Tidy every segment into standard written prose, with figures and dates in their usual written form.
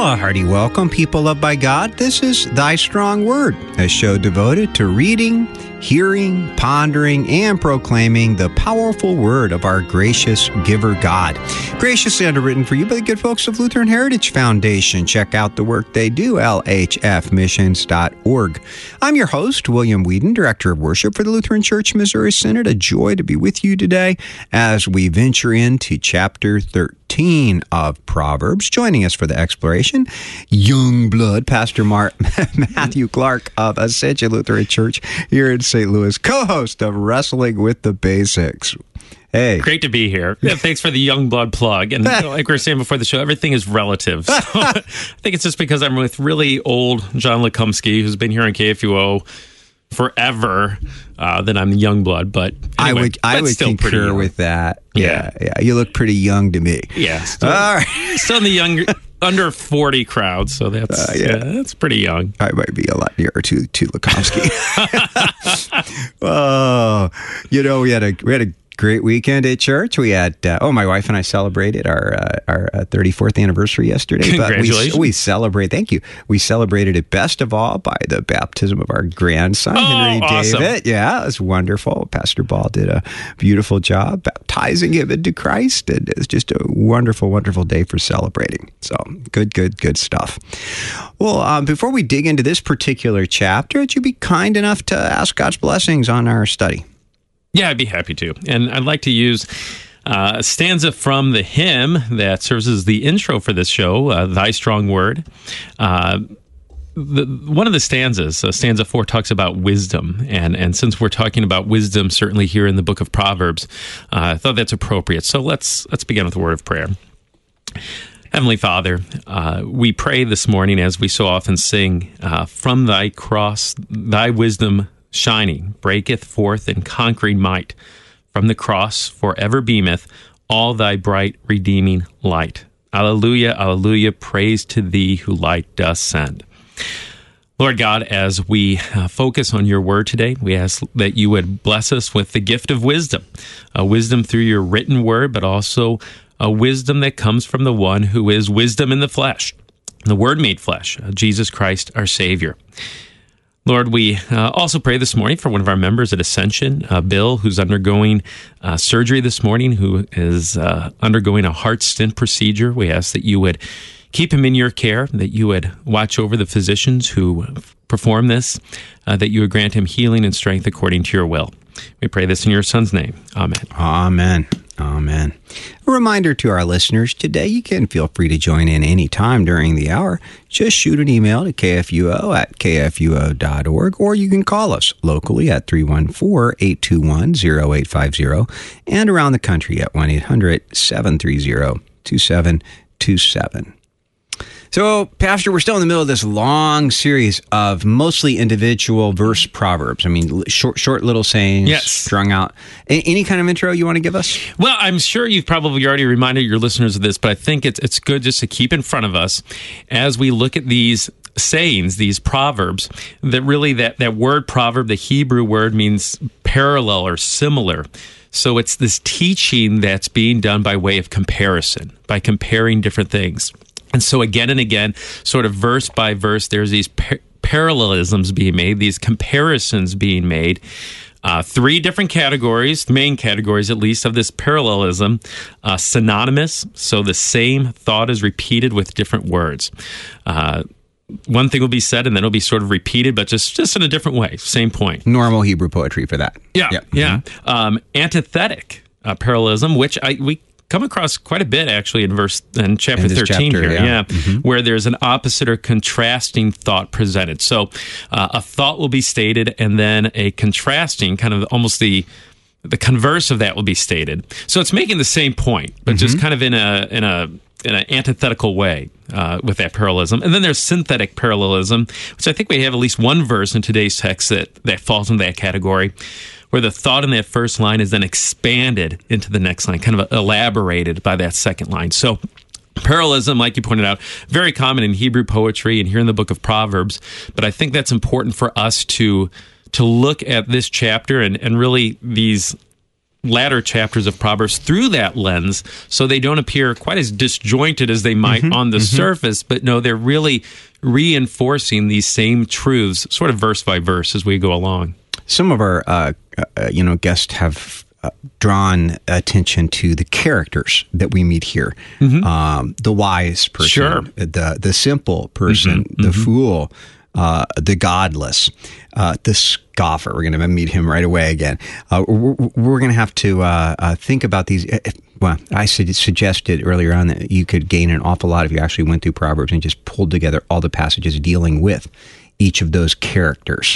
Well, a hearty welcome, people loved by God. This is Thy Strong Word, a show devoted to reading, hearing, pondering, and proclaiming the powerful word of our gracious giver God. Graciously underwritten for you by the good folks of Lutheran Heritage Foundation. Check out the work they do, lhfmissions.org. I'm your host, William Whedon, Director of Worship for the Lutheran Church Missouri Synod. A joy to be with you today as we venture into chapter 13 of Proverbs. Joining us for the exploration, young blood, Pastor Matthew Clark of Ascension Lutheran Church here in St. Louis, co-host of Wrestling with the Basics. Hey. Great to be here. Yeah, thanks for the young blood plug. And like we were saying before the show, everything is relative. So I think it's just because I'm with really old John Lekumsky, who's been here on KFUO forever, that I'm the young blood. But anyway, I would concur with that. Yeah. You look pretty young to me. Yeah. Still, all right. Still in the young, under 40 crowd. So that's pretty young. I might be a lot nearer to Lekumsky. Oh, we had a great weekend at church. We had, my wife and I celebrated our 34th anniversary yesterday. Congratulations. But we celebrate, thank you. We celebrated it best of all by the baptism of our grandson, Henry awesome. David. Yeah, it was wonderful. Pastor Ball did a beautiful job baptizing him into Christ. And it was just a wonderful, wonderful day for celebrating. So good stuff. Well, before we dig into this particular chapter, would you be kind enough to ask God's blessings on our study? Yeah, I'd be happy to. And I'd like to use a stanza from the hymn that serves as the intro for this show, Thy Strong Word. One of the stanzas, stanza 4, talks about wisdom. And since we're talking about wisdom, certainly here in the book of Proverbs, I thought that's appropriate. So let's begin with a word of prayer. Heavenly Father, we pray this morning, as we so often sing, from thy cross, thy wisdom shining, breaketh forth in conquering might. From the cross forever beameth all thy bright redeeming light. Alleluia, alleluia, praise to thee who light doth send. Lord God, as we focus on your word today, we ask that you would bless us with the gift of wisdom, wisdom through your written word, but also a wisdom that comes from the one who is wisdom in the flesh, the Word made flesh, Jesus Christ, our Savior. Lord, we also pray this morning for one of our members at Ascension, Bill, who's undergoing surgery this morning, who is undergoing a heart stent procedure. We ask that you would keep him in your care, that you would watch over the physicians who perform this, that you would grant him healing and strength according to your will. We pray this in your Son's name. Amen. Amen. Amen. A reminder to our listeners today, you can feel free to join in any time during the hour. Just shoot an email to kfuo@kfuo.org, or you can call us locally at 314-821-0850 and around the country at 1-800-730-2727. So, Pastor, we're still in the middle of this long series of mostly individual verse proverbs. I mean, short little sayings, yes, strung out. Any kind of intro you want to give us? Well, I'm sure you've probably already reminded your listeners of this, but I think it's good just to keep in front of us as we look at these sayings, these proverbs, that really that word proverb, the Hebrew word, means parallel or similar. So it's this teaching that's being done by way of comparison, by comparing different things. And so again and again, sort of verse by verse, there's these parallelisms being made, these comparisons being made. 3 different categories, main categories at least, of this parallelism. Synonymous, so the same thought is repeated with different words. One thing will be said and then it'll be sort of repeated, but just in a different way, same point. Normal Hebrew poetry for that. Yeah, yep. Yeah. Mm-hmm. Antithetic parallelism, which we come across quite a bit, actually, in chapter 13 here, Mm-hmm. where there's an opposite or contrasting thought presented. So a thought will be stated, and then a contrasting, kind of almost the converse of that will be stated. So it's making the same point, but just kind of in an antithetical way with that parallelism. And then there's synthetic parallelism, which I think we have at least one verse in today's text that falls into that category, where the thought in that first line is then expanded into the next line, kind of elaborated by that second line. So parallelism, like you pointed out, very common in Hebrew poetry and here in the book of Proverbs. But I think that's important for us to look at this chapter and really these latter chapters of Proverbs through that lens, so they don't appear quite as disjointed as they might on the surface, but no, they're really reinforcing these same truths, sort of verse by verse as we go along. Some of our guests have drawn attention to the characters that we meet here. The wise person, the simple person, the fool, the godless, the scoffer. We're going to meet him right away again. We're going to have to think about these. Well, I suggested earlier on that you could gain an awful lot if you actually went through Proverbs and just pulled together all the passages dealing with each of those characters.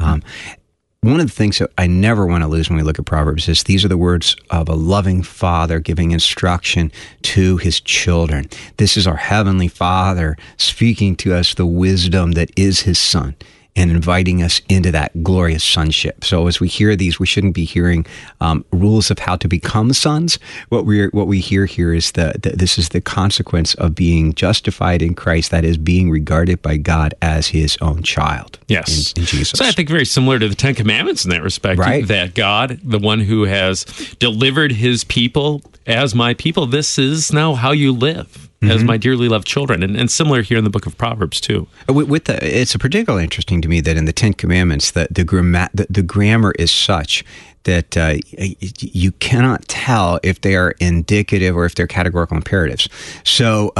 One of the things that I never want to lose when we look at Proverbs is these are the words of a loving father giving instruction to his children. This is our Heavenly Father speaking to us the wisdom that is his Son and inviting us into that glorious sonship. So as we hear these, we shouldn't be hearing rules of how to become sons. What we hear here is that this is the consequence of being justified in Christ, that is, being regarded by God as his own child. Yes. In Jesus. So I think very similar to the Ten Commandments in that respect, right? That God, the one who has delivered his people as my people, this is now how you live. As my dearly loved children, and similar here in the book of Proverbs too. It's particularly interesting to me that in the Ten Commandments, the grammar is such that you cannot tell if they are indicative or if they're categorical imperatives. So,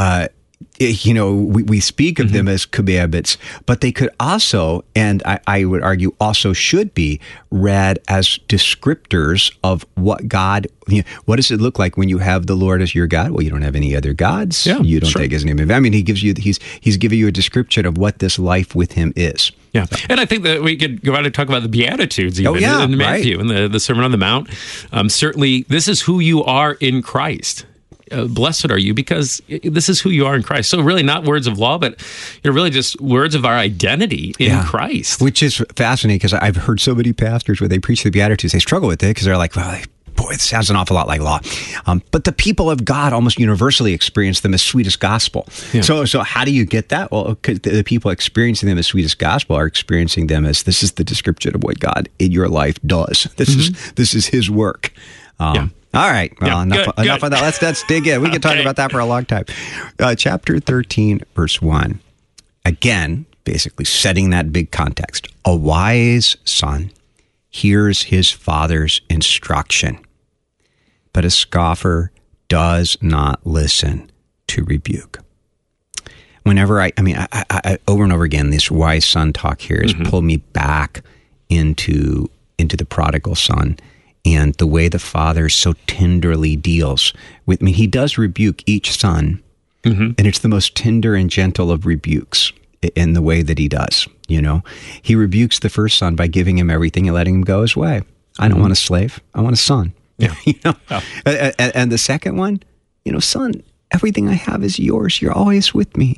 we speak of them as commandments, but they could also, and I would argue also should be, read as descriptors of what God, what does it look like when you have the Lord as your God? Well, you don't have any other gods. Yeah, you don't take his name. I mean, he's giving you a description of what this life with him is. Yeah, and I think that we could go on and talk about the Beatitudes even in Matthew, right. in the Sermon on the Mount. Certainly, this is who you are in Christ. Blessed are you, because this is who you are in Christ. So really not words of law, but really just words of our identity in Christ. Which is fascinating, because I've heard so many pastors where they preach the Beatitudes, they struggle with it because they're like, well, boy, it sounds an awful lot like law. But the people of God almost universally experience them as sweetest gospel. Yeah. So how do you get that? Well, the people experiencing them as sweetest gospel are experiencing them as this is the description of what God in your life does. This is his work. All right. Well, enough of that. Let's dig in. We can talk about that for a long time. Chapter 13, verse 1. Again, basically setting that big context. A wise son hears his father's instruction, but a scoffer does not listen to rebuke. Whenever I over and over again, this wise son talk here has pulled me back into the prodigal son. And the way the father so tenderly deals with, he does rebuke each son, and it's the most tender and gentle of rebukes in the way that he does. He rebukes the first son by giving him everything and letting him go his way. I don't want a slave. I want a son. Yeah. And the second one, son, everything I have is yours. You're always with me.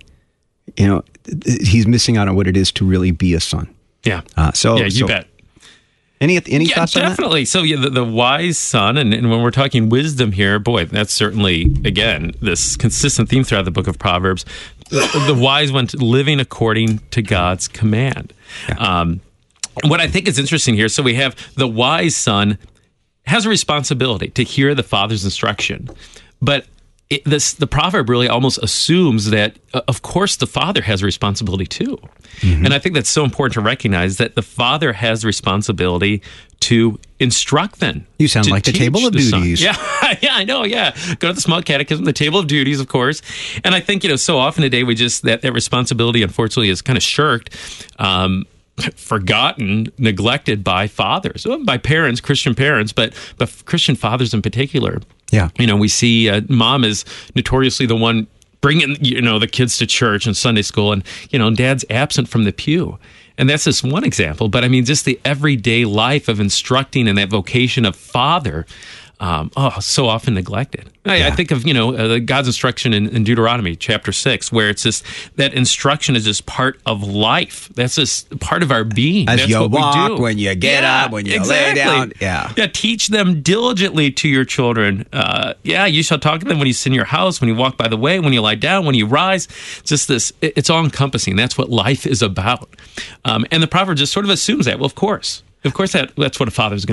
He's missing out on what it is to really be a son. Yeah. You bet. Any thoughts on that? Definitely. So the wise son, and when we're talking wisdom here, boy, that's certainly, again, this consistent theme throughout the book of Proverbs. The wise one living according to God's command. Yeah. What I think is interesting here, so we have the wise son has a responsibility to hear the father's instruction, but the proverb really almost assumes that, of course, the father has a responsibility too. And I think that's so important to recognize that the father has a responsibility to instruct them. You sound like the table of duties. Yeah, I know, yeah. Go to the small catechism, the table of duties, of course. And I think, so often today we just, that responsibility, unfortunately, is kind of shirked, forgotten, neglected by fathers, by parents, Christian parents, but Christian fathers in particular. Yeah. We see mom is notoriously the one bringing, the kids to church and Sunday school, and, dad's absent from the pew. And that's just one example. But just the everyday life of instructing and that vocation of father, so often neglected. I think of, God's instruction in Deuteronomy chapter 6, where it's just that instruction is just part of life. That's just part of our being. As That's you what walk, we do. when you get up, when you lay down. Yeah. Teach them diligently to your children. You shall talk to them when you sit in your house, when you walk by the way, when you lie down, when you rise. Just this, it's all encompassing. That's what life is about. And the proverb just sort of assumes that. Well, of course that's what a father's going to do.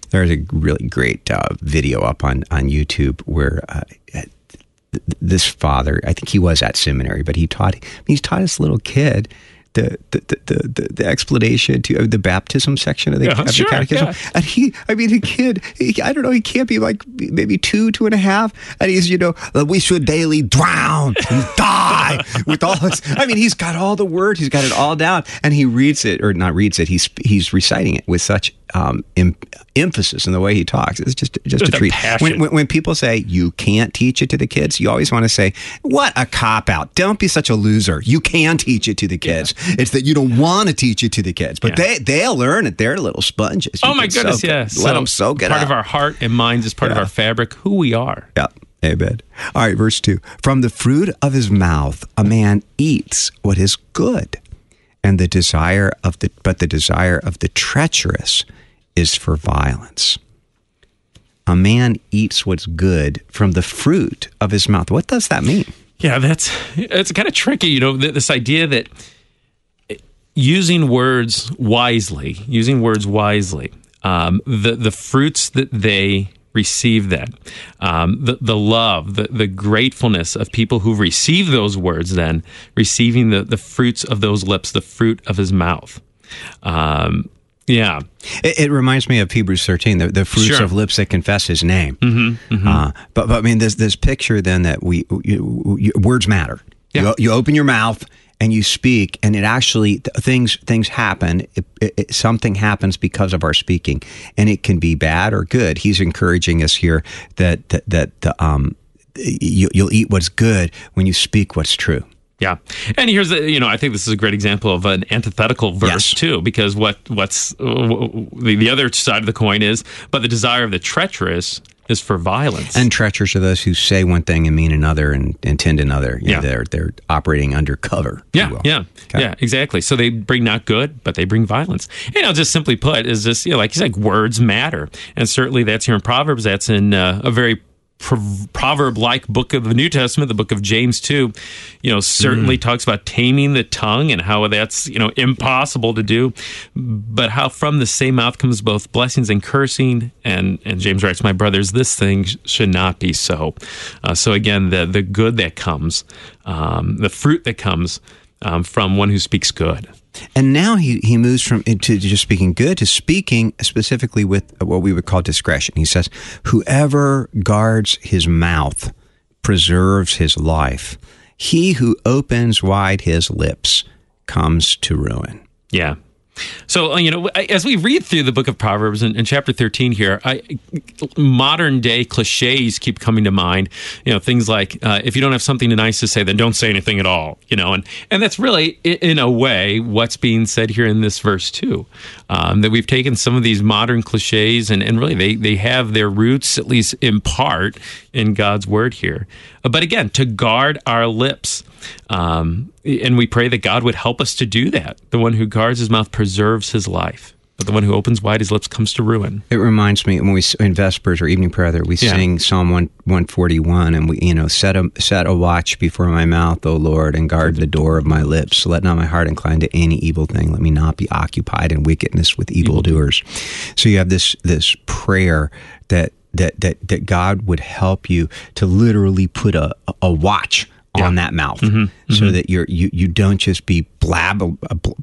There's a really great video up on YouTube where this father, I think he was at seminary, but he's taught this little kid the explanation to the baptism section of the catechism. Yeah. And the kid, I don't know, he can't be like maybe 2.5. And he's, we should daily drown and die with all this. He's got all the words, he's got it all down. And he reads it, or not reads it, he's reciting it with such emphasis in the way he talks. It's just a treat. When people say you can't teach it to the kids, you always want to say, what a cop-out. Don't be such a loser. You can teach it to the kids. Yeah. It's that you don't want to teach it to the kids, but they'll learn it. They're little sponges. Oh my goodness, yes. Let them soak it up. Part of our heart and minds is part of our fabric, who we are. Yeah. Amen. All right, verse 2. From the fruit of his mouth a man eats what is good, and the desire of the treacherous is for violence. A man eats what's good from the fruit of his mouth. What does that mean? Yeah, it's kind of tricky, this idea that using words wisely, the fruits that they receive then, the love, the gratefulness of people who receive those words then, receiving the fruits of those lips, the fruit of his mouth. Yeah. It reminds me of Hebrews 13, the fruits of lips that confess his name. Mm-hmm, mm-hmm. But this picture then that words matter. Yeah. You open your mouth and you speak, and it actually, things happen. Something happens because of our speaking, and it can be bad or good. He's encouraging us here that you'll eat what's good when you speak what's true. Yeah. And here's I think this is a great example of an antithetical verse too, because what's the other side of the coin is, but the desire of the treacherous is for violence. And treacherous are those who say one thing and mean another and intend another. They're operating undercover. Yeah, exactly. So they bring not good, but they bring violence. Just simply put, is this, like you said, words matter. And certainly that's here in Proverbs. That's in a very proverb-like book of the New Testament, the book of James too, certainly talks about taming the tongue and how that's, impossible to do, but how from the same mouth comes both blessings and cursing. And James writes, my brothers, this thing should not be so. So again, the good that comes, the fruit that comes from one who speaks good. And now he moves from to just speaking good to speaking specifically with what we would call discretion. He says, whoever guards his mouth preserves his life. He who opens wide his lips comes to ruin. Yeah. So, as we read through the book of Proverbs in chapter 13 here, modern day cliches keep coming to mind. Things like, if you don't have something nice to say, then don't say anything at all. And that's really, in a way, what's being said here in this verse too. That we've taken some of these modern cliches and really they have their roots, at least in part, in God's word here. But again, to guard our lips. And we pray that God would help us to do that. The one who guards his mouth preserves his life, but the one who opens wide his lips comes to ruin. It reminds me when we in Vespers or evening prayer, we sing Psalm 141, and we set a watch before my mouth, O Lord, and guard the door of my lips. Let not my heart incline to any evil thing. Let me not be occupied in wickedness with evildoers. So you have this prayer that God would help you to literally put a watch on that mouth, so that you don't just be blabbering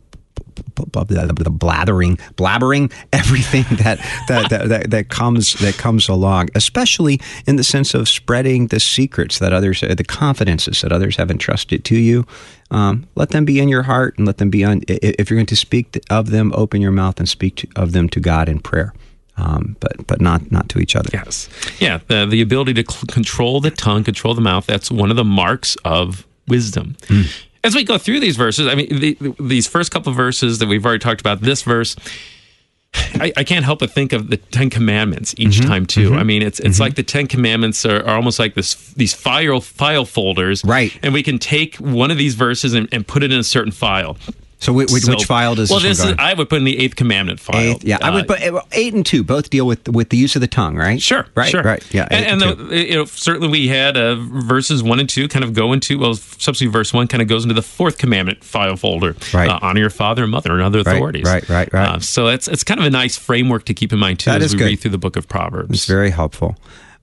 everything that comes along, especially in the sense of spreading the secrets that others, the confidences that others have entrusted to you. Let them be in your heart, and let them be on. If you're going to speak of them, open your mouth and speak of them to God in prayer. But not to each other. Yes. Yeah, the ability to control the tongue, control the mouth, that's one of the marks of wisdom. As we go through these verses, these first couple of verses that we've already talked about, this verse, I can't help but think of the Ten Commandments each time too. It's like the Ten Commandments are almost like these file folders. Right. And we can take one of these verses and put it in a certain file. So which file does this one go in? I would put in the Eighth Commandment file. I would put 8 and 2 both deal with the use of the tongue, right? Sure, right, sure. Right, yeah. Certainly we had verses 1 and 2 kind of go into, subsequently verse 1 kind of goes into the Fourth Commandment file folder. Right. Honor your father and mother and other authorities. Right. So it's kind of a nice framework to keep in mind too as we read through the book of Proverbs. It's very helpful.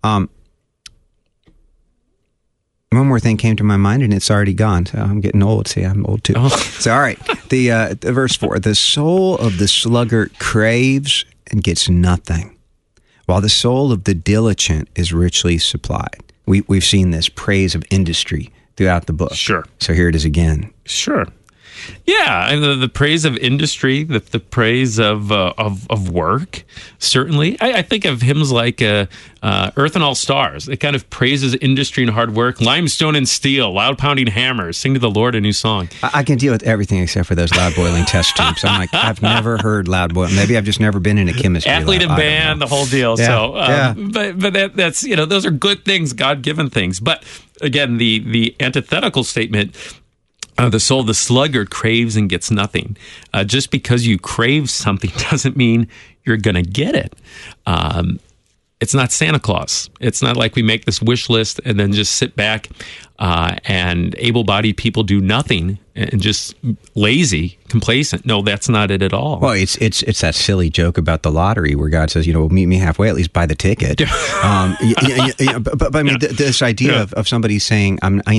One more thing came to my mind, and it's already gone. So I'm getting old. See, I'm old too. So, all right. The verse 4, the soul of the sluggard craves and gets nothing, while the soul of the diligent is richly supplied. We've seen this praise of industry throughout the book. Sure. So here it is again. Sure. Yeah, and the praise of industry, the praise of work, certainly. I think of hymns like Earth and All Stars. It kind of praises industry and hard work. Limestone and steel, loud pounding hammers, sing to the Lord a new song. I can deal with everything except for those loud boiling test tubes. I'm like, I've never heard loud boiling. Maybe I've just never been in a chemistry Athlete lab. and band, the whole deal. Yeah, But that's, those are good things, God-given things. But again, the antithetical statement, the soul of the sluggard craves and gets nothing. Just because you crave something doesn't mean you're going to get it. It's not Santa Claus. It's not like we make this wish list and then just sit back and able-bodied people do nothing and just lazy, complacent. No, that's not it at all. Well, it's that silly joke about the lottery where God says, meet me halfway, at least buy the ticket. But I mean, this idea of somebody saying,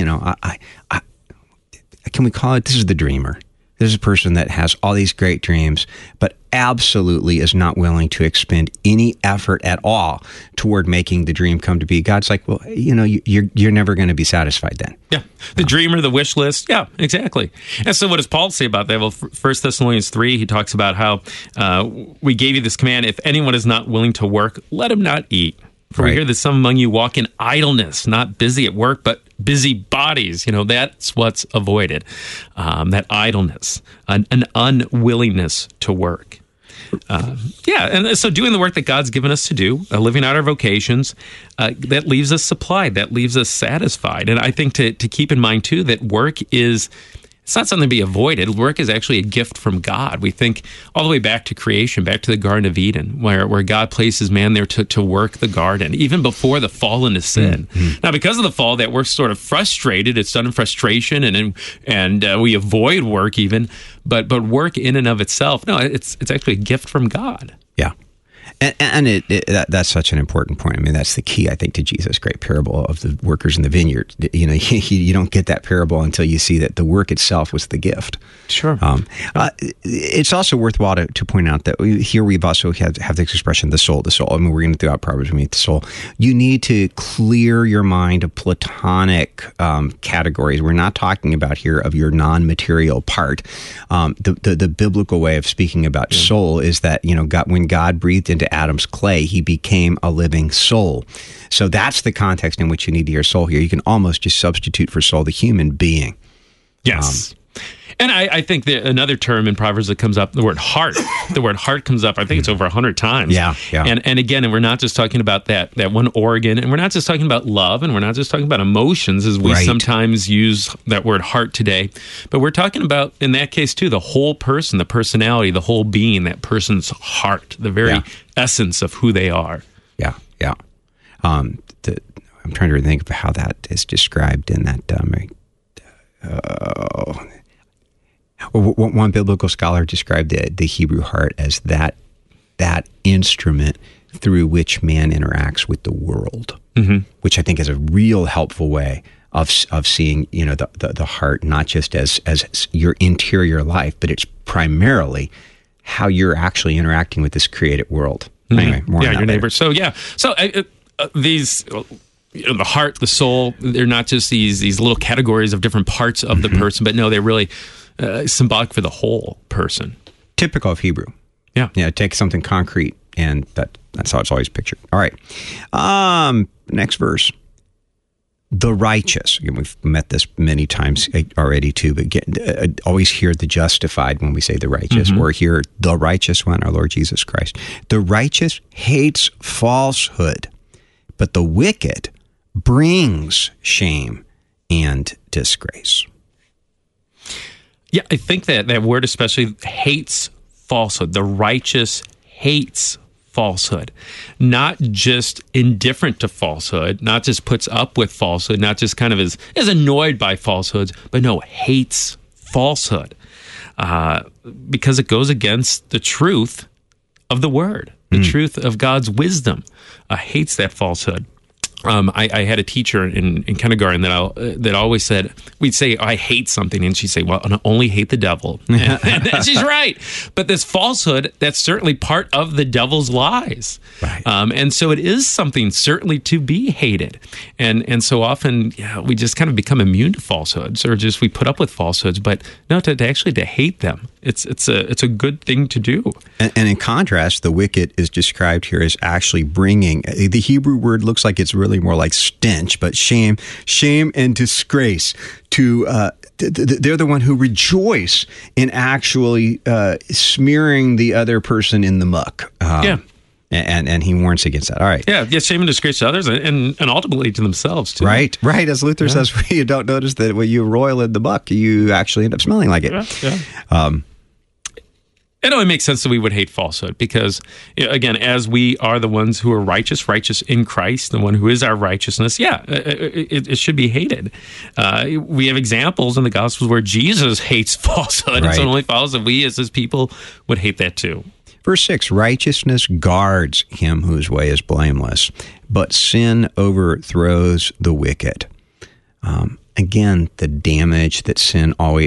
can we call it, this is the dreamer. This is a person that has all these great dreams, but absolutely is not willing to expend any effort at all toward making the dream come to be. God's like, well, you're never going to be satisfied then. Yeah. The dreamer, the wish list. Yeah, exactly. And so what does Paul say about that? Well, 1 Thessalonians 3, he talks about how we gave you this command, if anyone is not willing to work, let him not eat. For we hear that some among you walk in idleness, not busy at work, but busy bodies. That's what's avoided. That idleness, an unwillingness to work. And so doing the work that God's given us to do, living out our vocations, that leaves us supplied, that leaves us satisfied. And I think to keep in mind, too, that work is... it's not something to be avoided. Work is actually a gift from God. We think all the way back to creation, back to the Garden of Eden, where God places man there to work the garden, even before the fall into sin. Mm-hmm. Now, because of the fall, that work's sort of frustrated. It's done in frustration, and we avoid work even. But work in and of itself, no, it's actually a gift from God. Yeah. And that's such an important point. I mean, that's the key, I think, to Jesus' great parable of the workers in the vineyard. You don't get that parable until you see that the work itself was the gift. Sure. It's also worthwhile to point out that here we've also have the expression, the soul. I mean, we're going to throughout Proverbs, we meet the soul. You need to clear your mind of Platonic categories. We're not talking about here of your non-material part. The biblical way of speaking about soul is that, when God breathed into Adam's clay, he became a living soul. So that's the context in which you need to hear soul here. You can almost just substitute for soul the human being. Yes. And I think that another term in Proverbs that comes up, the word heart. The word heart comes up, I think it's over 100 times. Yeah. And again, and we're not just talking about that one organ, and we're not just talking about love, and we're not just talking about emotions as we sometimes use that word heart today, but we're talking about, in that case too, the whole person, the personality, the whole being, that person's heart, the very essence of who they are. Yeah. I'm trying to think of how that is described in that... one biblical scholar described the Hebrew heart as that instrument through which man interacts with the world, which I think is a real helpful way of seeing the heart not just as your interior life, but it's primarily how you're actually interacting with this created world. Anyway, more on that your neighbor. Later. So these. The heart, the soul, they're not just these little categories of different parts of the person, but no, they're really symbolic for the whole person. Typical of Hebrew. Yeah. Take something concrete, and that's how it's always pictured. All right. Next verse. The righteous. Again, we've met this many times already too, but always hear the justified when we say the righteous, or hear the righteous one, our Lord Jesus Christ. The righteous hates falsehood, but the wicked brings shame and disgrace. Yeah, I think that word especially hates falsehood. The righteous hates falsehood, not just indifferent to falsehood, not just puts up with falsehood, not just kind of is annoyed by falsehoods, but no, hates falsehood because it goes against the truth of the word, the truth of God's wisdom. Hates that falsehood. I had a teacher in kindergarten that always said, we'd say, I hate something, and she'd say, well, I only hate the devil. And she's right. But this falsehood, that's certainly part of the devil's lies. Right. And so it is something certainly to be hated. And so often we just kind of become immune to falsehoods, or just we put up with falsehoods, but no, to hate them. It's a good thing to do. And in contrast, the wicked is described here as actually bringing, the Hebrew word looks like it's really more like stench, but shame and disgrace to, they're the one who rejoice in actually smearing the other person in the muck. And he warns against that. All right. Yeah, shame and disgrace to others and ultimately to themselves, too. Right. As Luther says, you don't notice that when you roil in the muck, you actually end up smelling like it. Yeah. It only makes sense that we would hate falsehood because, again, as we are the ones who are righteous in Christ, the one who is our righteousness, it should be hated. We have examples in the Gospels where Jesus hates falsehood, and so it only follows that we as his people would hate that too. Verse 6, righteousness guards him whose way is blameless, but sin overthrows the wicked. Again, the damage that sin always,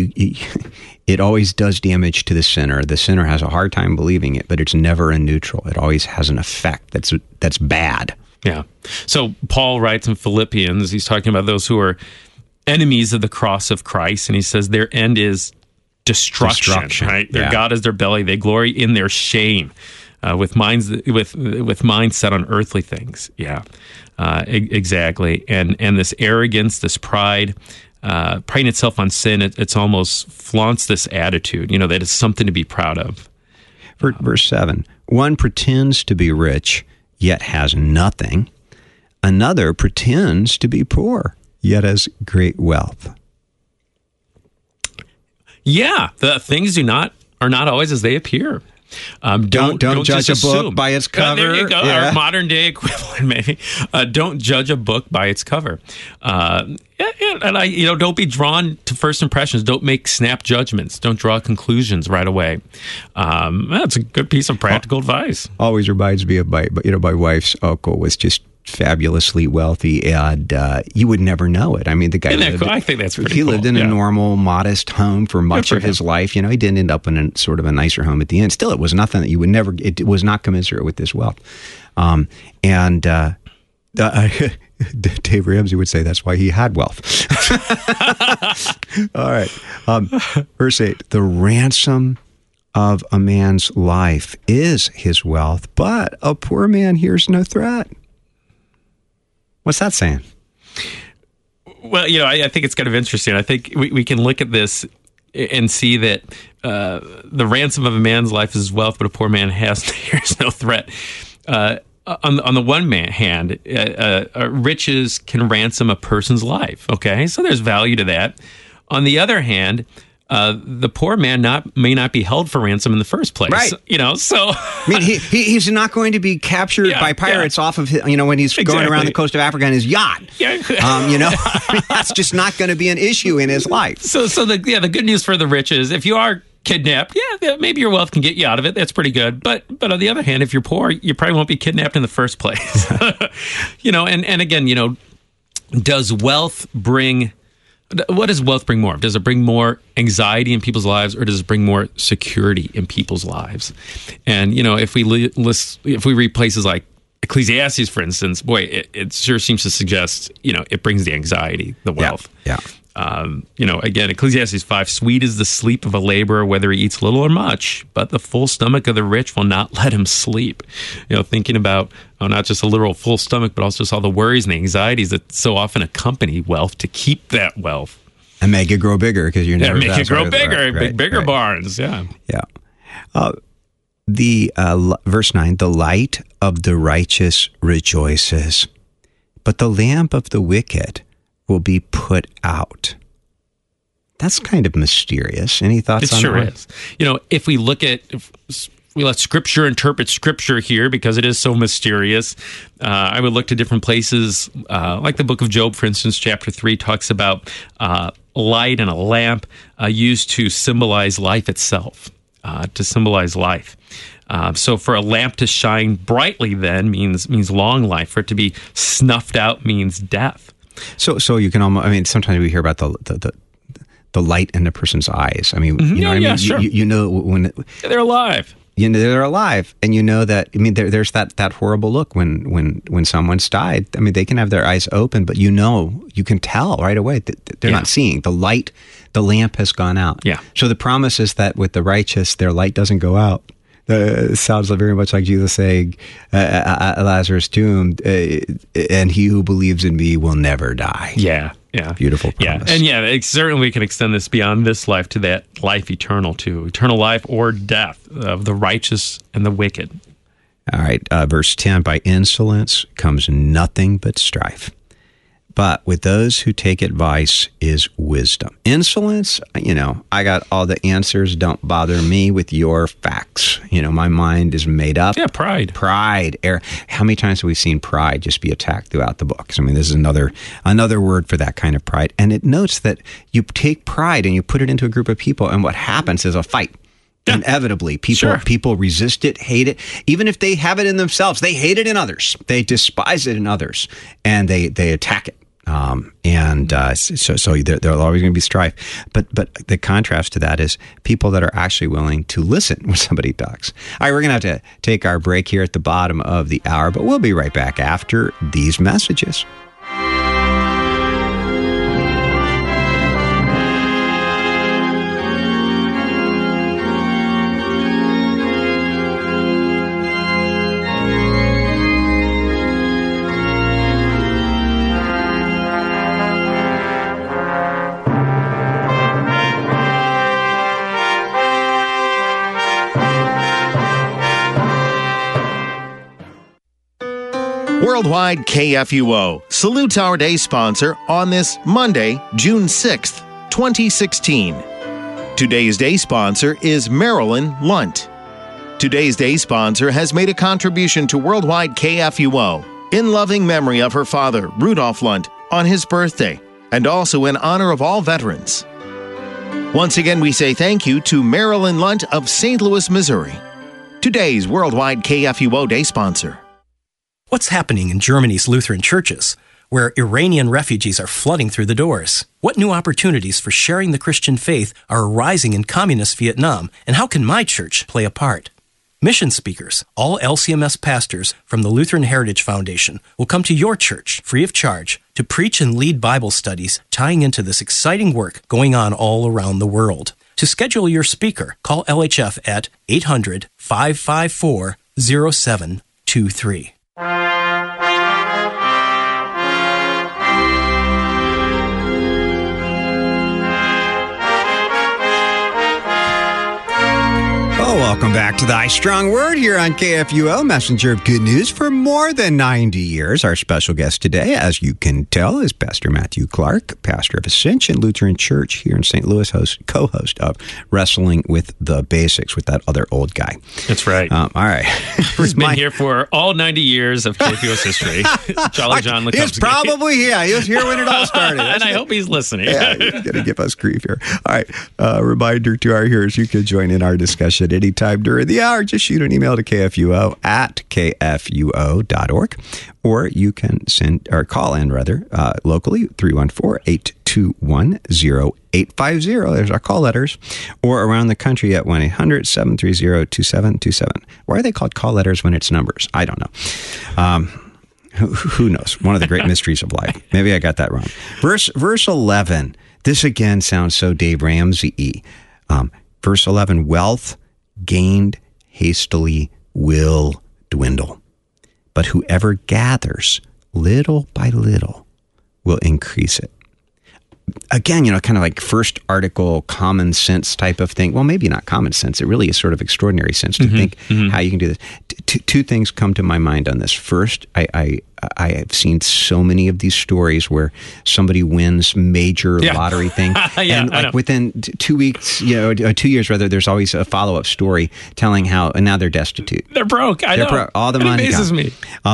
it always does damage to the sinner. The sinner has a hard time believing it, but it's never a neutral. It always has an effect that's bad. Yeah. So Paul writes in Philippians, he's talking about those who are enemies of the cross of Christ, and he says their end is destruction. Right? Their God is their belly. They glory in their shame, with minds set on earthly things. Yeah, exactly. And this arrogance, this pride, priding itself on sin, it's almost flaunts this attitude, that it's something to be proud of. Verse 7, one pretends to be rich, yet has nothing. Another pretends to be poor, yet has great wealth. Yeah, the things are not always as they appear. Don't judge a book by its cover. There you go. Our modern day equivalent, maybe. Don't judge a book by its cover. And don't be drawn to first impressions. Don't make snap judgments. Don't draw conclusions right away. That's a good piece of practical advice. Always reminds me of my wife's uncle was just fabulously wealthy, and you would never know it. I mean, the guy I think that's pretty he cool. lived in a normal, modest home for much of his life. He didn't end up in a sort of a nicer home at the end. Still, it was nothing that you would never. It was not commensurate with this wealth. Dave Ramsey would say that's why he had wealth. All right, verse 8: the ransom of a man's life is his wealth, but a poor man hears no threat. What's that saying? Well, I think it's kind of interesting. I think we can look at this and see that the ransom of a man's life is his wealth, but a poor man hears no threat. On the one hand, riches can ransom a person's life. Okay, so there's value to that. On the other hand, the poor man may not be held for ransom in the first place. Right. So he's not going to be captured by pirates off of his, when he's going around the coast of Africa in his yacht. Yeah. That's just not going to be an issue in his life. So the good news for the rich is if you are kidnapped, maybe your wealth can get you out of it. That's pretty good. But on the other hand, if you're poor, you probably won't be kidnapped in the first place. And again, does wealth bring... What does wealth bring more? Does it bring more anxiety in people's lives, or does it bring more security in people's lives? And if we read places like Ecclesiastes, for instance, boy, it sure seems to suggest it brings the anxiety, the wealth. Yeah. Again, Ecclesiastes 5: sweet is the sleep of a laborer, whether he eats little or much, but the full stomach of the rich will not let him sleep. Thinking about not just a literal full stomach, but also just all the worries and the anxieties that so often accompany wealth to keep that wealth. And make it grow bigger, because you're never make it grow bigger, right, bigger barns. Yeah. Verse 9: the light of the righteous rejoices, but the lamp of the wicked will be put out. That's kind of mysterious. Any thoughts on that? It sure is. If we look at... we let Scripture interpret Scripture here because it is so mysterious. I would look to different places, like the book of Job, for instance. Chapter 3 talks about light and a lamp used to symbolize life itself, to symbolize life. So for a lamp to shine brightly then means long life. For it to be snuffed out means death. So you can almost, sometimes we hear about the light in a person's eyes. Sure. You know when they're alive. They're alive, and that. There's that horrible look when someone's died. They can have their eyes open, but you can tell right away that they're not seeing. The light, the lamp has gone out. Yeah. So the promise is that with the righteous, their light doesn't go out. It sounds very much like Jesus saying at Lazarus' tomb, and he who believes in me will never die. Yeah. Beautiful promise. And certainly we can extend this beyond this life to that life eternal too. Eternal life or death of the righteous and the wicked. All right, verse 10, by insolence comes nothing but strife. But with those who take advice is wisdom. Insolence, I got all the answers. Don't bother me with your facts. My mind is made up. Yeah, pride. Pride. How many times have we seen pride just be attacked throughout the books? This is another word for that kind of pride. And it notes that you take pride and you put it into a group of people, and what happens is a fight. Yeah. Inevitably, people resist it, hate it. Even if they have it in themselves, they hate it in others. They despise it in others, and they attack it. So there'll always going to be strife. But the contrast to that is people that are actually willing to listen when somebody talks. All right, we're going to have to take our break here at the bottom of the hour, but we'll be right back after these messages. Worldwide KFUO salutes our day sponsor on this Monday, June 6th, 2016. Today's day sponsor is Marilyn Lunt. Today's day sponsor has made a contribution to Worldwide KFUO in loving memory of her father, Rudolph Lunt, on his birthday, and also in honor of all veterans. Once again, we say thank you to Marilyn Lunt of St. Louis, Missouri. Today's Worldwide KFUO day sponsor. What's happening in Germany's Lutheran churches, where Iranian refugees are flooding through the doors? What new opportunities for sharing the Christian faith are arising in communist Vietnam, and how can my church play a part? Mission speakers, all LCMS pastors from the Lutheran Heritage Foundation, will come to your church free of charge to preach and lead Bible studies tying into this exciting work going on all around the world. To schedule your speaker, call LHF at 800-554-0723. Welcome back to the I Strong Word here on KFUO, messenger of good news for more than 90 years. Our special guest today, as you can tell, is Pastor Matthew Clark, pastor of Ascension Lutheran Church here in St. Louis, co-host of Wrestling with the Basics with that other old guy. That's right. All right. He's been here for all 90 years of KFUO's history. Jolly John Lekomsky. He's probably, he was here when it all started. And I hope he's listening. Yeah, he's going to give us grief here. All right. Reminder to our hearers, you can join in our discussion anytime during the hour. Just shoot an email to KFUO at KFUO.org, or you can call in locally, 314-821-0850. There's our call letters, or around the country at 1-800-730-2727. Why are they called call letters when it's numbers? I don't know. Who knows? One of the great mysteries of life. Maybe I got that wrong. Verse 11. This again sounds so Dave Ramsey-y. Verse 11, wealth gained hastily will dwindle, but whoever gathers little by little will increase it. Again, kind of like first article common sense type of thing. Well, maybe not common sense. It really is sort of extraordinary sense to think how you can do this. Two things come to my mind on this. First, I I have seen so many of these stories where somebody wins major lottery thing, and like within 2 weeks, 2 years rather, there's always a follow-up story telling how and now they're destitute. They're broke. I know. All the money amazes me.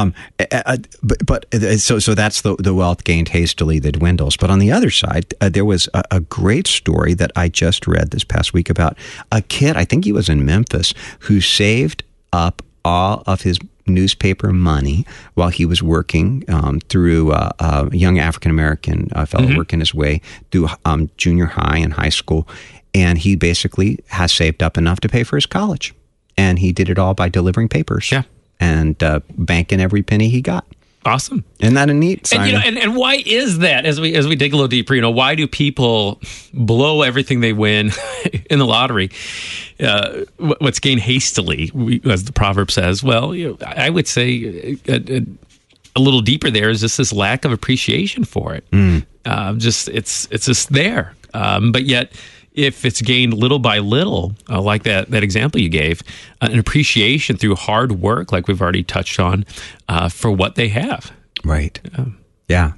So that's the wealth gained hastily that dwindles. But on the other side, there was a great story that I just read this past week about a kid, I think he was in Memphis, who saved up all of his newspaper money while he was working through a young African-American fellow working his way through junior high and high school. And he basically has saved up enough to pay for his college. And he did it all by delivering papers and banking every penny he got. Awesome. Isn't that a neat sign? And why is that? As we dig a little deeper, why do people blow everything they win in the lottery? What's gained hastily, as the proverb says. Well, I would say a little deeper there is just this lack of appreciation for it. It's just there, but yet. If it's gained little by little, like that example you gave, an appreciation through hard work, like we've already touched on, for what they have. Right. Yeah.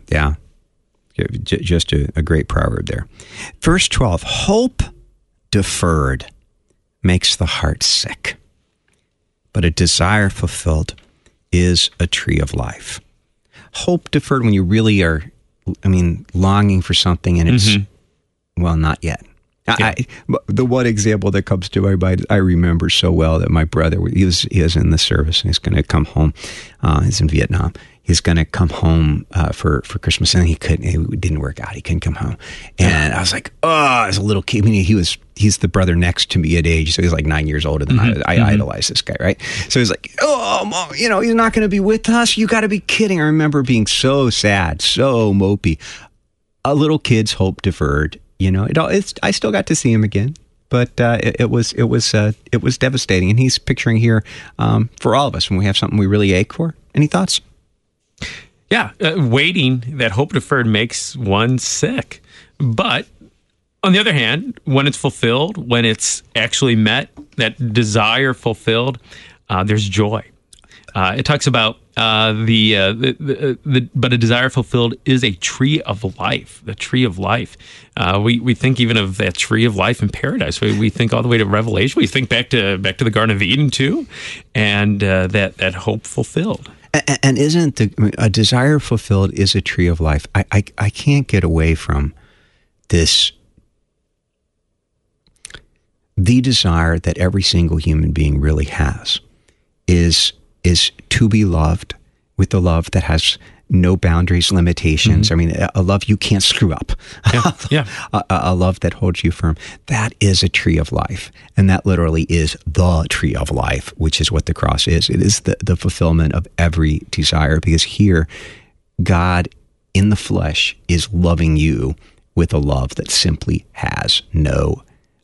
Just a great proverb there. Verse 12, hope deferred makes the heart sick, but a desire fulfilled is a tree of life. Hope deferred when you really are, longing for something and it's, not yet. Yeah. The one example that comes to my mind, I remember so well that my brother, he was in the service and he's going to come home. He's in Vietnam. He's going to come home for Christmas, and it didn't work out. He couldn't come home. And I was like, as a little kid, he's the brother next to me at age, so he's like 9 years older than I idolize this guy, right? So he's like, Mom, he's not going to be with us? You got to be kidding. I remember being so sad, so mopey. A little kid's hope deferred. I still got to see him again, but it was devastating. And he's picturing here for all of us when we have something we really ache for. Any thoughts? Yeah, waiting, that hope deferred makes one sick. But on the other hand, when it's fulfilled, when it's actually met, that desire fulfilled, there's joy. It talks about but a desire fulfilled is a tree of life. The tree of life. We think even of that tree of life in paradise. We think all the way to Revelation. We think back to the Garden of Eden too, and that hope fulfilled. And isn't a desire fulfilled is a tree of life? I can't get away from this. The desire that every single human being really has is to be loved with a love that has no boundaries, limitations. A love you can't screw up. A love that holds you firm. That is a tree of life. And that literally is the tree of life, which is what the cross is. It is the fulfillment of every desire, because here, God in the flesh is loving you with a love that simply has no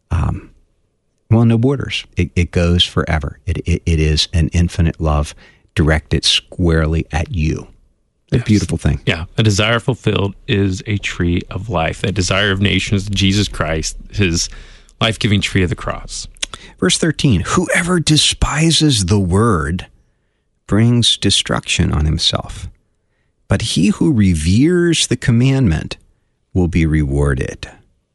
borders. It goes forever. It is an infinite love directed squarely at you. A beautiful thing. Yeah. A desire fulfilled is a tree of life. That desire of nations, Jesus Christ, his life-giving tree of the cross. Verse 13, whoever despises the word brings destruction on himself, but he who reveres the commandment will be rewarded.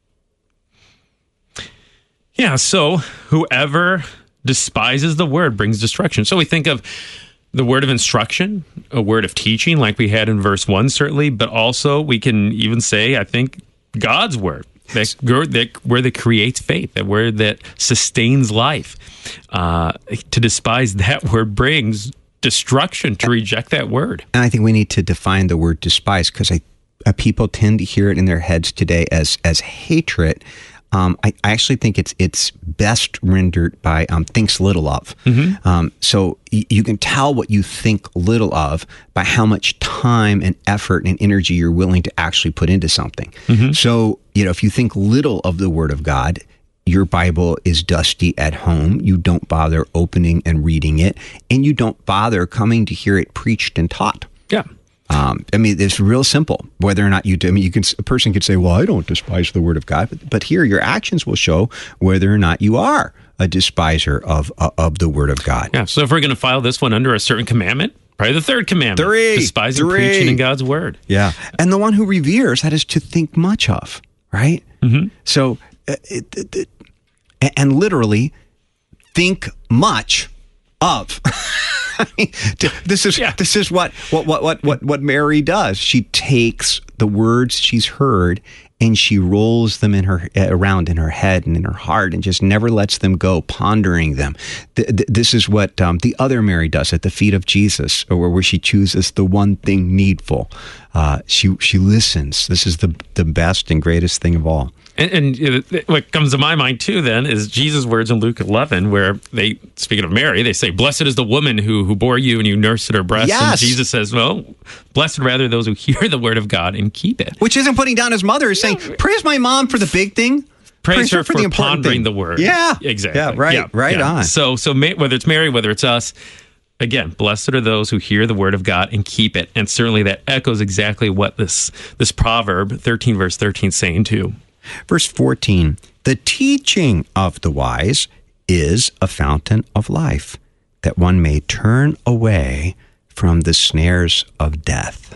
Yeah, so whoever despises the word brings destruction. So we think of the word of instruction, a word of teaching, like we had in verse 1, certainly, but also we can even say, I think, God's word, that word that creates faith, that word that sustains life. To despise that word brings destruction, to reject that word. And I think we need to define the word despise, because people tend to hear it in their heads today as hatred. I actually think it's best rendered by thinks little of. So you can tell what you think little of by how much time and effort and energy you're willing to actually put into something. So, if you think little of the Word of God, your Bible is dusty at home. You don't bother opening and reading it, and you don't bother coming to hear it preached and taught. Yeah. It's real simple. Whether or not you do, a person could say, "Well, I don't despise the Word of God," but here your actions will show whether or not you are a despiser of the Word of God. Yeah. So if we're going to file this one under a certain commandment, Probably the third commandment. Despising Three. preaching in God's word. Yeah. And the one who reveres, that is to think much of, right? Mm-hmm. So, and literally, think much of. I mean, this is what Mary does. She takes the words she's heard and she rolls them around in her head and in her heart and just never lets them go, pondering them. This is what the other Mary does at the feet of Jesus, where she chooses the one thing needful. She listens. This is the best and greatest thing of all. And what comes to my mind, too, then, is Jesus' words in Luke 11, where speaking of Mary, they say, blessed is the woman who bore you and you nursed at her breast. Yes. And Jesus says, well, blessed rather those who hear the word of God and keep it. Which isn't putting down his mother. It's saying, praise my mom for the big thing. Praise her for the important pondering thing. The word. Yeah. Exactly. Yeah, right on. So whether it's Mary, whether it's us, again, blessed are those who hear the word of God and keep it. And certainly that echoes exactly what this proverb, 13 verse 13, is saying too. Verse 14, the teaching of the wise is a fountain of life, that one may turn away from the snares of death.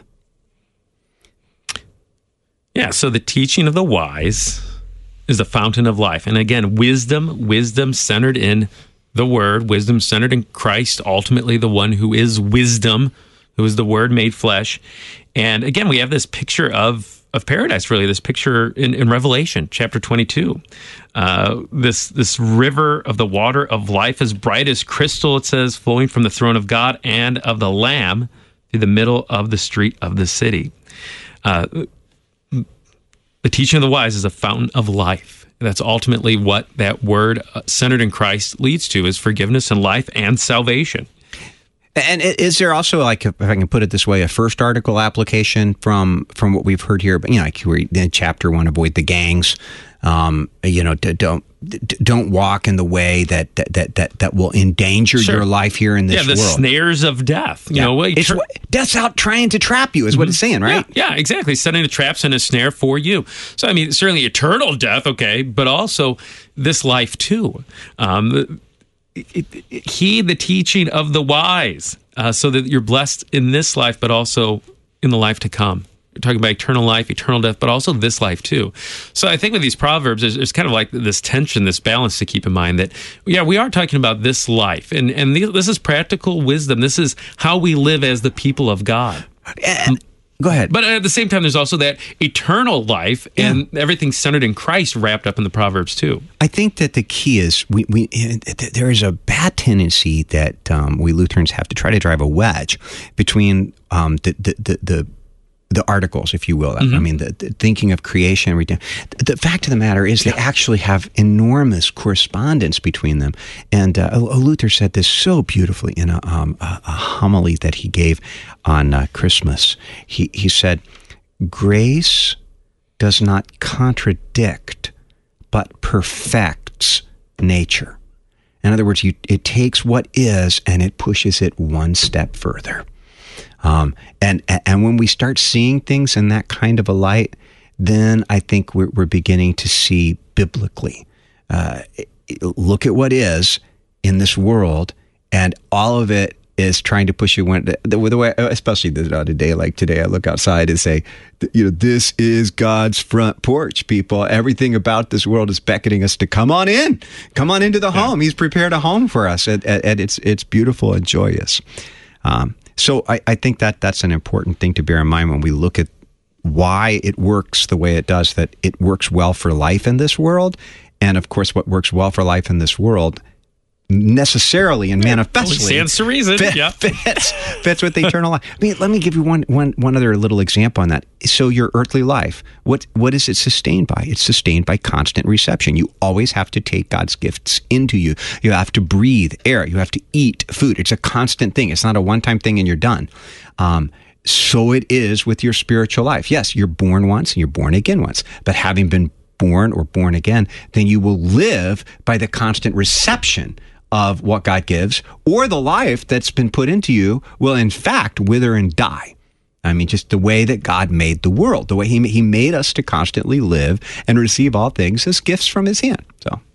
Yeah, so the teaching of the wise is the fountain of life. And again, wisdom centered in the word, wisdom centered in Christ, ultimately the one who is wisdom, who is the word made flesh. And again, we have this picture of paradise, really, this picture in Revelation chapter 22. This river of the water of life, as bright as crystal, it says, flowing from the throne of God and of the Lamb through the middle of the street of the city. The teaching of the wise is a fountain of life. That's ultimately what that word centered in Christ leads to, is forgiveness and life and salvation. And is there also, like, if I can put it this way, a first article application from what we've heard here? But like in chapter 1, avoid the gangs. Don't walk in the way that will endanger your life here in this world. Yeah, the snares of death. Death's out trying to trap you, is what it's saying, right? Yeah, exactly. Setting the traps and a snare for you. So, I mean, certainly eternal death, okay, but also this life too. Heed the teaching of the wise, so that you're blessed in this life, but also in the life to come. We're talking about eternal life, eternal death, but also this life too. So I think with these proverbs, there's kind of like this tension, this balance to keep in mind that, we are talking about this life, and this is practical wisdom. This is how we live as the people of God. Go ahead. But at the same time, there's also that eternal life and everything centered in Christ wrapped up in the Proverbs too. I think that the key is there is a bad tendency that we Lutherans have to try to drive a wedge between the articles, if you will. Mm-hmm. I mean, the thinking of creation and redemption. The fact of the matter is they actually have enormous correspondence between them. And Luther said this so beautifully in a homily that he gave on Christmas. He said, grace does not contradict, but perfects nature. In other words, it takes what is and it pushes it one step further. And when we start seeing things in that kind of a light, then I think we're beginning to see biblically. Look at what is in this world, and all of it is trying to push you the way, especially on a day like today, I look outside and say, this is God's front porch, people. Everything about this world is beckoning us to come on into the home. He's prepared a home for us, and it's beautiful and joyous. So I think that's an important thing to bear in mind when we look at why it works the way it does, that it works well for life in this world. And of course, what works well for life in this world necessarily and manifestly stands to reason. Fits with the eternal life. I mean, let me give you one other little example on that. So your earthly life, what is it sustained by? It's sustained by constant reception. You always have to take God's gifts into you. You have to breathe air. You have to eat food. It's a constant thing. It's not a one-time thing and you're done. So it is with your spiritual life. Yes, you're born once and you're born again once. But having been born or born again, then you will live by the constant reception of what God gives, or the life that's been put into you will in fact wither and die. I mean, just the way that God made the world, the way He made us to constantly live and receive all things as gifts from His hand. So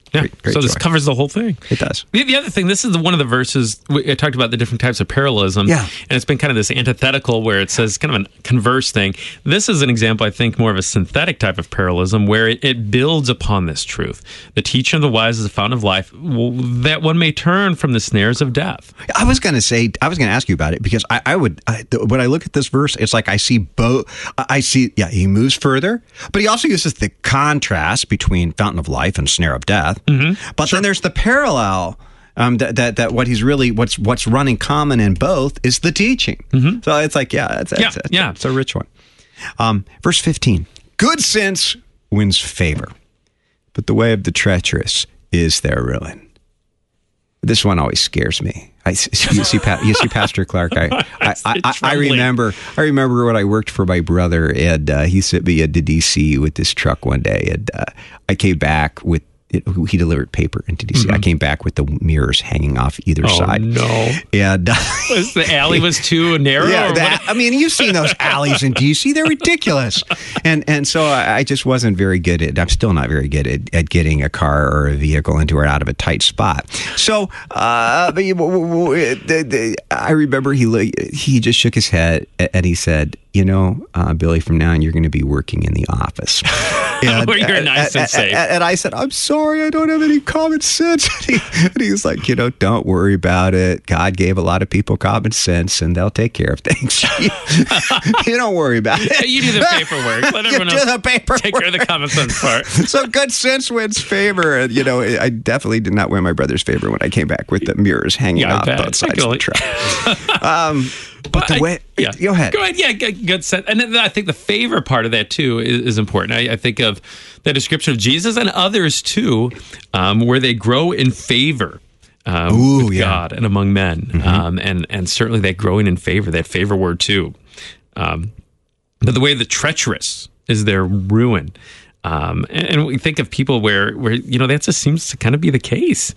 Yeah. Great So this joy. covers the whole thing. It does. The other thing, this is one of the verses, I talked about the different types of parallelism. Yeah. And it's been kind of this antithetical where it says kind of a converse thing. This is an example, I think, more of a synthetic type of parallelism where it builds upon this truth. The teaching of the wise is the fountain of life, that one may turn from the snares of death. I was going to ask you about it because when I look at this verse, it's like I see both. He moves further, but he also uses the contrast between fountain of life and snare of death. Mm-hmm. But then there's the parallel that what he's really what's running common in both is the teaching. Mm-hmm. So it's like it's a rich one. Verse 15: good sense wins favor, but the way of the treacherous is their ruin. This one always scares me. You see, Pastor Clark. I remember when I worked for my brother, and he sent me into D.C. with this truck one day, and I came back with. He delivered paper into D.C. Mm-hmm. I came back with the mirrors hanging off either side. No, and the alley was too narrow. Yeah, you've seen those alleys in D.C. They're ridiculous. And so I just wasn't very good at. I'm still not very good at getting a car or a vehicle into or out of a tight spot. So I remember he just shook his head and he said, Billy, from now on you're going to be working in the office. Where you're nice and safe. And I said, I'm sorry, I don't have any common sense. And he's like, don't worry about it. God gave a lot of people common sense, and they'll take care of things. You don't worry about it. You do the paperwork. Let everyone else take care of the common sense part. So good sense wins favor. And, I definitely did not win my brother's favor when I came back with the mirrors hanging off both sides of the truck. But go ahead. Go ahead. Yeah, good sense. And then I think the favor part of that, too, is important. I think of the description of Jesus and others, too, where they grow in favor with God and among men. Mm-hmm. And certainly that growing in favor, that favor word, too. But the way the treacherous is their ruin. And we think of people where that just seems to kind of be the case.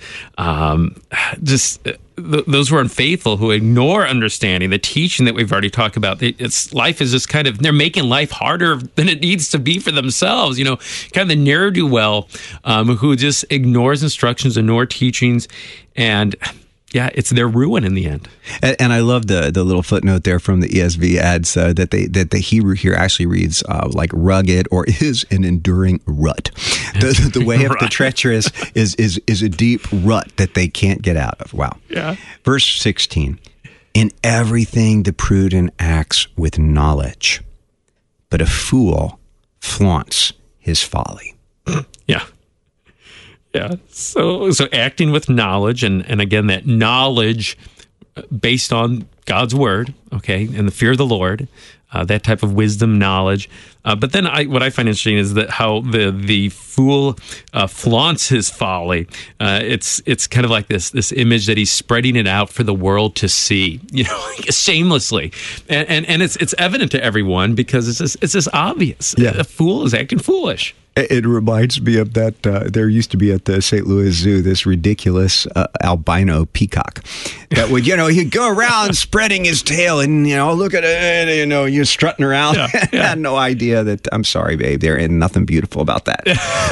Those who are unfaithful, who ignore understanding, the teaching that we've already talked about. Life is just kind of, they're making life harder than it needs to be for themselves. Kind of the ne'er-do-well who just ignores instructions, ignore teachings, and it's their ruin in the end. And I love the little footnote there from the ESV adds that the Hebrew here actually reads like rugged or is an enduring rut. The way of the treacherous is a deep rut that they can't get out of. Wow. Yeah. Verse 16. In everything the prudent acts with knowledge, but a fool flaunts his folly. Yeah. Yeah. So acting with knowledge, and again, that knowledge based on God's word, okay, and the fear of the Lord, that type of wisdom, knowledge. But then what I find interesting is that how the fool flaunts his folly. It's kind of like this image that he's spreading it out for the world to see, shamelessly, and it's evident to everyone because it's just obvious. Yeah. A fool is acting foolish. It reminds me of that. There used to be at the St. Louis Zoo this ridiculous albino peacock that would, he'd go around spreading his tail and, look at it, you're strutting around. Yeah. Had no idea that, I'm sorry, babe, there ain't nothing beautiful about that.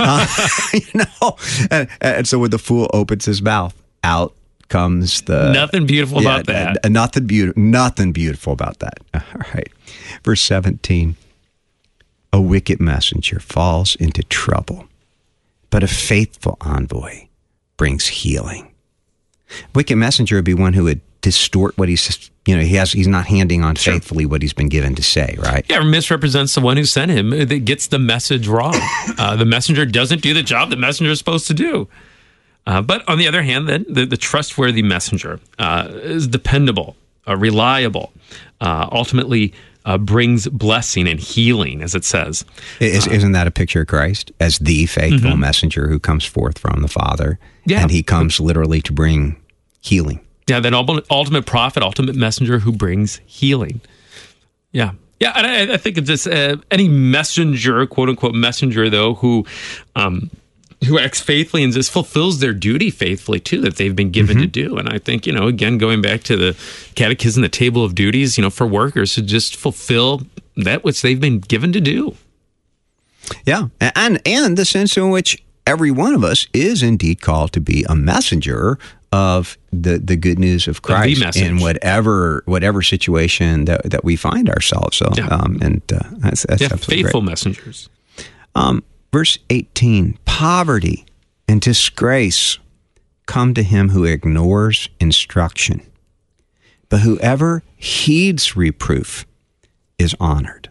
And so when the fool opens his mouth, out comes the... Nothing beautiful about that. Nothing beautiful about that. All right. Verse 17. A wicked messenger falls into trouble, but a faithful envoy brings healing. Wicked messenger would be one who would distort what he's not handing on faithfully what he's been given to say, right? Yeah, or misrepresents the one who sent him, that gets the message wrong. The messenger doesn't do the job the messenger is supposed to do. But on the other hand, then the trustworthy messenger is dependable, reliable, ultimately brings blessing and healing, as it says. Isn't that a picture of Christ as the faithful messenger who comes forth from the Father? Yeah. And he comes literally to bring healing. Yeah, that ultimate prophet, ultimate messenger who brings healing. Yeah. Yeah, and I think it's just any messenger, quote-unquote messenger, though, who acts faithfully and just fulfills their duty faithfully, too, that they've been given to do. And I think, again, going back to the catechism, the table of duties, for workers to just fulfill that which they've been given to do. Yeah, and the sense in which every one of us is indeed called to be a messenger of the good news of Christ in whatever situation that we find ourselves. So, that's faithful great. Messengers. Verse 18, poverty and disgrace come to him who ignores instruction, but whoever heeds reproof is honored.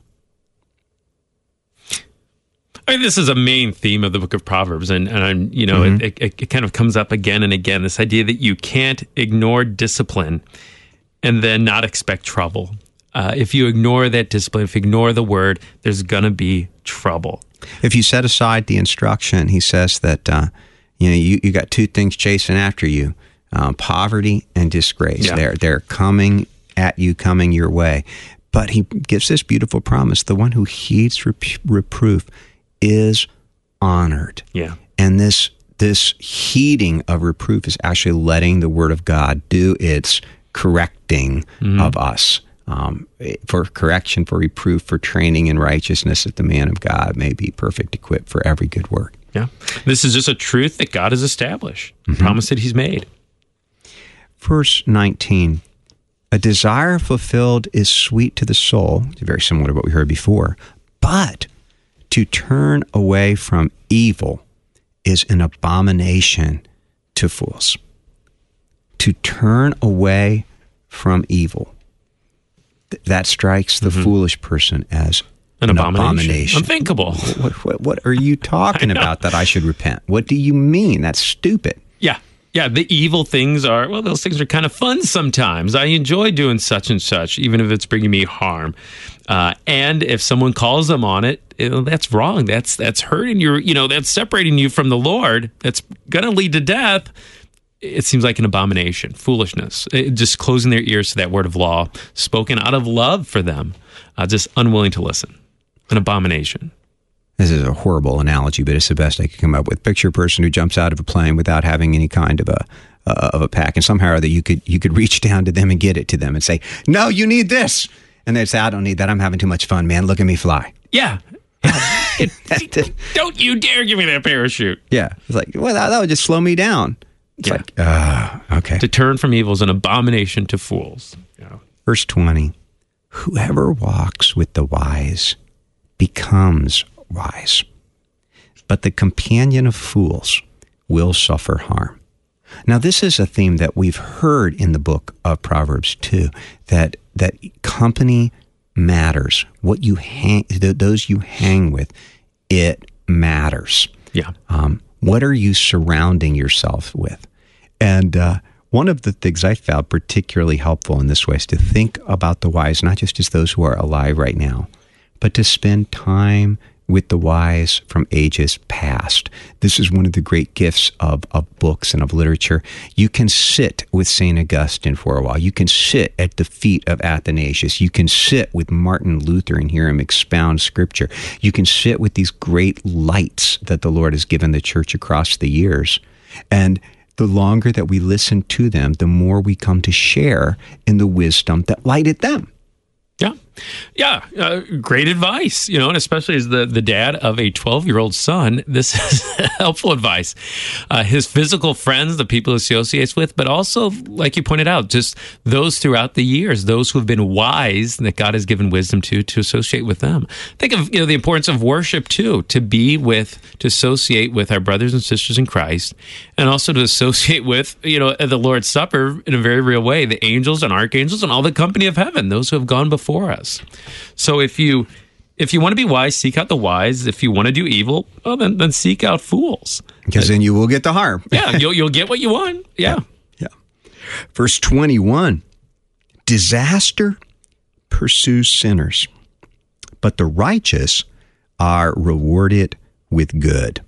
I mean, this is a main theme of the book of Proverbs, and it kind of comes up again and again, this idea that you can't ignore discipline and then not expect trouble. If you ignore that discipline, if you ignore the word, there's going to be trouble. If you set aside the instruction, he says that you got two things chasing after you, poverty and disgrace. Yeah. They're coming at you, coming your way. But he gives this beautiful promise: the one who heeds reproof is honored. Yeah. And this heeding of reproof is actually letting the word of God do its correcting of us. For correction, for reproof, for training in righteousness, that the man of God may be perfect, equipped for every good work. Yeah. This is just a truth that God has established, a promise that he's made. Verse 19, a desire fulfilled is sweet to the soul. It's very similar to what we heard before. But to turn away from evil is an abomination to fools. To turn away from evil, that strikes the foolish person as an abomination. Unthinkable. What are you talking about that I should repent? What do you mean? That's stupid. Yeah, the evil things those things are kind of fun sometimes. I enjoy doing such and such, even if it's bringing me harm. And if someone calls them on it, that's wrong. That's hurting you. That's separating you from the Lord. That's going to lead to death. It seems like an abomination, foolishness, just closing their ears to that word of law, spoken out of love for them, just unwilling to listen. An abomination. This is a horrible analogy, but it's the best I could come up with. Picture a person who jumps out of a plane without having any kind of a pack, and somehow or other you could reach down to them and get it to them and say, "No, you need this," and they'd say, "I don't need that. I'm having too much fun, man. Look at me fly." Yeah. Don't you dare give me that parachute. Yeah, it's like, well, that would just slow me down. It's like, okay. To turn from evil is an abomination to fools. Yeah. Verse 20, whoever walks with the wise becomes wise, but the companion of fools will suffer harm. Now, this is a theme that we've heard in the book of Proverbs too, that company matters. What you those you hang with, it matters. Yeah. What are you surrounding yourself with? And one of the things I found particularly helpful in this way is to think about the wise, not just as those who are alive right now, but to spend time with the wise from ages past. This is one of the great gifts of books and of literature. You can sit with St. Augustine for a while. You can sit at the feet of Athanasius. You can sit with Martin Luther and hear him expound Scripture. You can sit with these great lights that the Lord has given the church across the years. And the longer that we listen to them, the more we come to share in the wisdom that lighted them. Yeah, great advice, and especially as the dad of a 12-year-old son, this is helpful advice. His physical friends, the people he associates with, but also, like you pointed out, just those throughout the years, those who have been wise that God has given wisdom to associate with them. Think of the importance of worship too, to associate with our brothers and sisters in Christ, and also to associate with, the Lord's Supper in a very real way, the angels and archangels and all the company of heaven, those who have gone before us. So if you want to be wise, seek out the wise. If you want to do evil, then seek out fools. Because then you will get the harm. Yeah, you'll get what you want. Yeah. Verse 21, disaster pursues sinners, but the righteous are rewarded with good.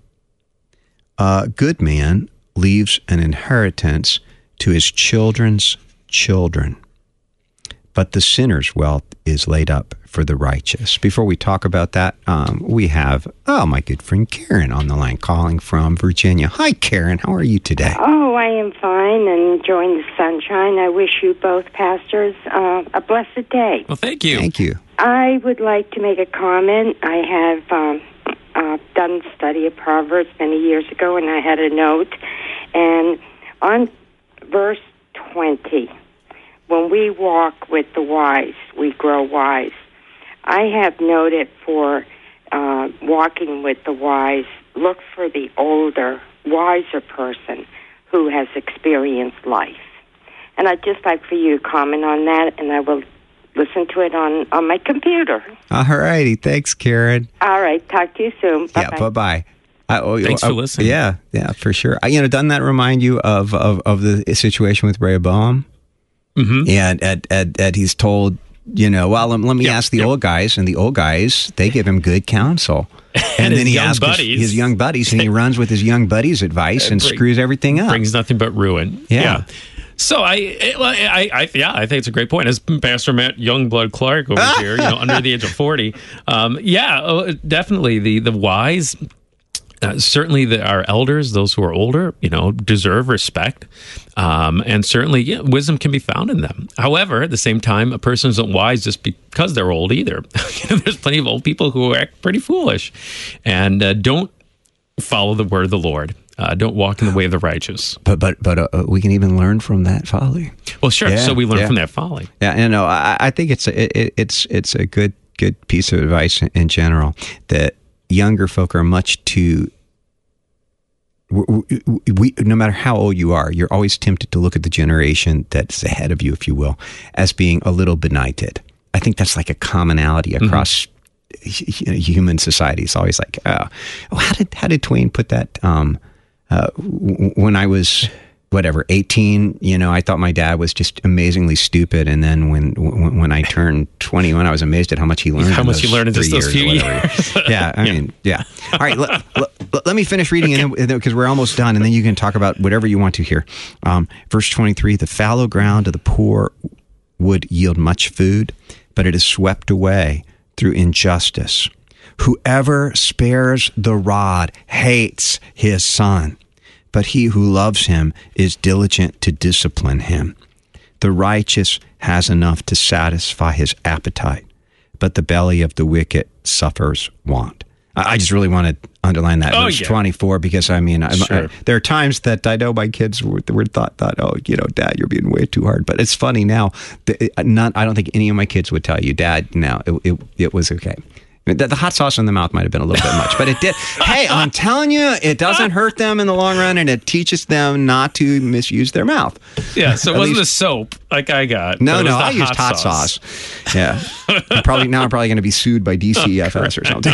A good man leaves an inheritance to his children's children, but the sinner's wealth is laid up for the righteous. Before we talk about that, we have, my good friend Karen on the line calling from Virginia. Hi, Karen. How are you today? Oh, I am fine and enjoying the sunshine. I wish you both pastors a blessed day. Well, thank you. Thank you. I would like to make a comment. I have done a study of Proverbs many years ago, and I had a note. And on verse 20, when we walk with the wise, we grow wise. I have noted for walking with the wise, look for the older, wiser person who has experienced life. And I'd just like for you to comment on that, and I will listen to it on my computer. All righty. Thanks, Karen. All right. Talk to you soon. Bye-bye. Yeah, bye-bye. Thanks for listening. Yeah, for sure. Doesn't that remind you of the situation with Rehoboam? Mm-hmm. And he's told, well, let me ask the old guys, and the old guys, they give him good counsel. And then he asks his young buddies, and he runs with his young buddies' advice and screws everything up. Brings nothing but ruin. Yeah. So I think it's a great point. As Pastor Matt Youngblood Clark over here, under the age of 40, definitely the wise. Certainly, our elders, those who are older, deserve respect, and certainly, wisdom can be found in them. However, at the same time, a person isn't wise just because they're old either. There's plenty of old people who act pretty foolish, and don't follow the word of the Lord. Don't walk in the way of the righteous. But we can even learn from that folly. Well, sure. So we learn from that folly. Yeah, I think it's a good piece of advice in general that younger folk are much too. We, no matter how old you are, you're always tempted to look at the generation that's ahead of you, if you will, as being a little benighted. I think that's like a commonality across human society. It's always like, how did Twain put that? When I was 18, I thought my dad was just amazingly stupid, and then when I turned 21, I was amazed at how much he learned. How much he learned in just those few years. Yeah. All right, let me finish reading because we're almost done, and then you can talk about whatever you want to here. Verse 23: the fallow ground of the poor would yield much food, but it is swept away through injustice. Whoever spares the rod hates his son, but he who loves him is diligent to discipline him. The righteous has enough to satisfy his appetite, but the belly of the wicked suffers want. I just really want to underline that verse 24 because there are times that I know my kids were thought, Dad, you're being way too hard. But it's funny now. I don't think any of my kids would tell you, Dad, no, it was okay. The hot sauce in the mouth might have been a little bit much, but it did. Hey, I'm telling you, it doesn't hurt them in the long run, and it teaches them not to misuse their mouth. Yeah, so it wasn't the soap like I got. No, I used hot sauce. Yeah. I'm probably going to be sued by DCFS or something.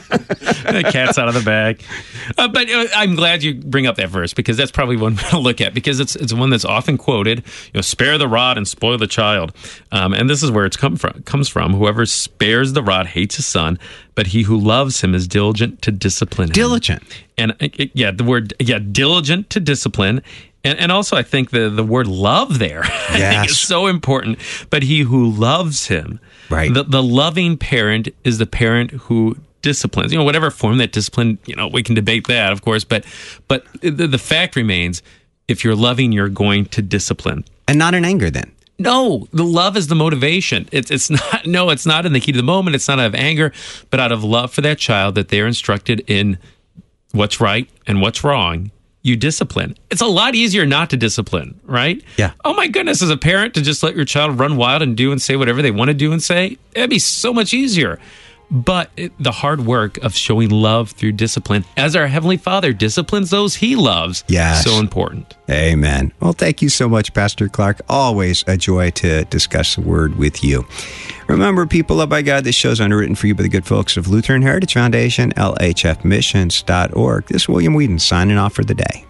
The cat's out of the bag. But I'm glad you bring up that verse because that's probably one to look at because it's one that's often quoted. Spare the rod and spoil the child, and this is where it comes from. Whoever spares the rod hates his son, but he who loves him is diligent to discipline him. Diligent, and the word diligent to discipline. And also, I think the word love there, I think is so important. But he who loves him, right? The loving parent is the parent who disciplines. Whatever form that discipline, we can debate that, of course. But the fact remains, if you're loving, you're going to discipline, and not in anger. Then no, the love is the motivation. It's not. No, it's not in the heat of the moment. It's not out of anger, but out of love for that child that they are instructed in what's right and what's wrong. You discipline. It's a lot easier not to discipline, right? Yeah. Oh my goodness, as a parent, to just let your child run wild and do and say whatever they want to do and say, that'd be so much easier. But the hard work of showing love through discipline, as our Heavenly Father disciplines those He loves, so important. Amen. Well, thank you so much, Pastor Clark. Always a joy to discuss the Word with you. Remember, people loved by God, this show is underwritten for you by the good folks of Lutheran Heritage Foundation, LHFmissions.org. This is William Whedon signing off for the day.